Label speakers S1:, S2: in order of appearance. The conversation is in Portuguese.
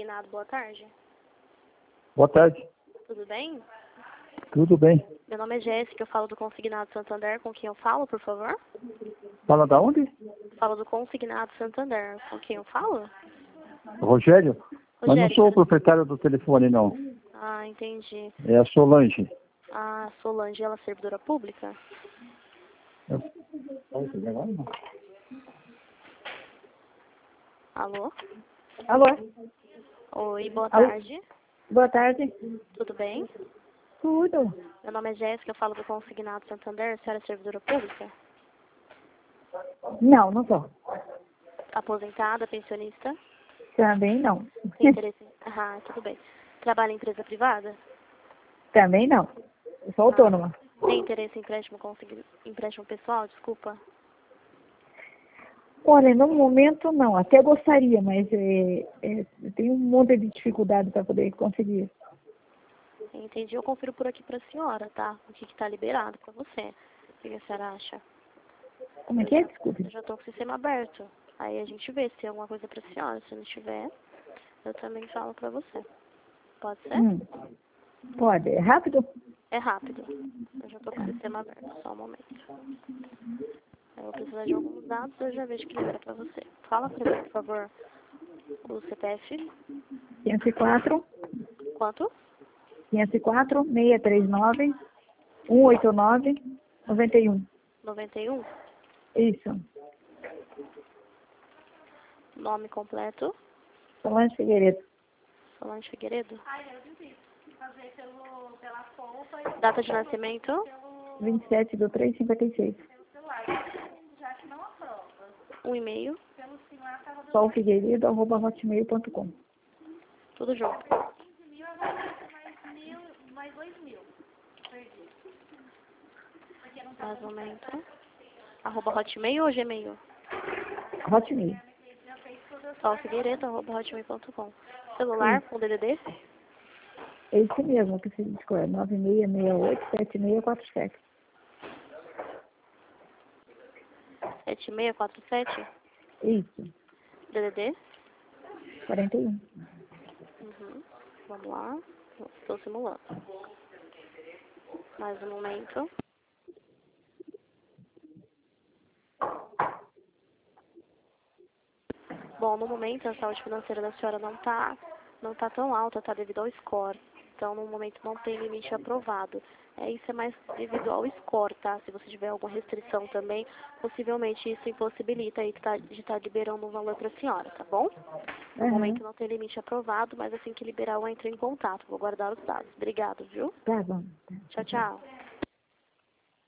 S1: consignado, boa tarde.
S2: Boa tarde.
S1: Tudo bem?
S2: Tudo bem.
S1: Meu nome é Jéssica, eu falo do Consignado Santander, com quem eu falo, por favor?
S2: Fala da onde?
S1: Falo do Consignado Santander, com quem eu falo?
S2: Rogério? Mas não sou o proprietário do telefone, não.
S1: Ah, entendi.
S2: É a Solange.
S1: A Solange, ela é servidora pública? Alô?
S3: Alô?
S1: Oi, boa
S3: Alô?
S1: tarde.
S3: Boa tarde.
S1: Tudo bem?
S3: Tudo.
S1: Meu nome é Jéssica, eu falo do Consignado Santander, a senhora é servidora pública?
S3: Não, não sou.
S1: Aposentada, pensionista?
S3: Também não.
S1: Tem interesse? Ah, tudo bem. Trabalha em empresa privada?
S3: Também não. Eu sou autônoma.
S1: Tem interesse em empréstimo pessoal? Desculpa.
S3: Olha, no momento não. Até gostaria, mas eu tenho um monte de dificuldade para poder conseguir.
S1: Entendi. Eu confiro por aqui pra senhora, tá? O que tá liberado pra você. O que a senhora acha?
S3: Como é que é? Desculpe.
S1: Eu já tô com o sistema aberto. Aí a gente vê se tem alguma coisa pra senhora. Se não tiver, eu também falo pra você. Pode ser?
S3: Pode. É rápido?
S1: É rápido. Eu já tô com o sistema aberto. Só um momento. Eu vou precisar de alguns dados, eu já vejo que libera pra você. Fala pra mim, por favor, o CPF.
S3: 504,
S1: Quanto?
S3: 504, 639, 189, 91.
S1: 91.
S3: Isso.
S1: Nome completo.
S3: Solange Figueiredo.
S1: Solange Figueiredo. Data de nascimento.
S3: 27/3/56.
S1: Um e-mail.
S3: solfigueiredo@hotmail.com.
S1: Tudo junto. Mais um momento. @hotmail ou gmail?
S3: Hotmail.
S1: solfigueiredo@hotmail.com. Celular com DDD?
S3: É isso mesmo que você disse, é 9668-7647.
S1: 7647?
S3: Isso,
S1: DDD?
S3: 41.
S1: Vamos lá. Estou simulando. Mais um momento. Bom, no momento a saúde financeira da senhora não tá tão alta, tá devido ao score. Então, no momento não tem limite aprovado. Isso é mais devido ao score, tá? Se você tiver alguma restrição também, possivelmente isso impossibilita aí de estar liberando um valor para a senhora, tá bom? No momento não tem limite aprovado, mas assim que liberar eu entro em contato. Vou guardar os dados. Obrigado, viu?
S3: Tá bom.
S1: Tchau, tchau.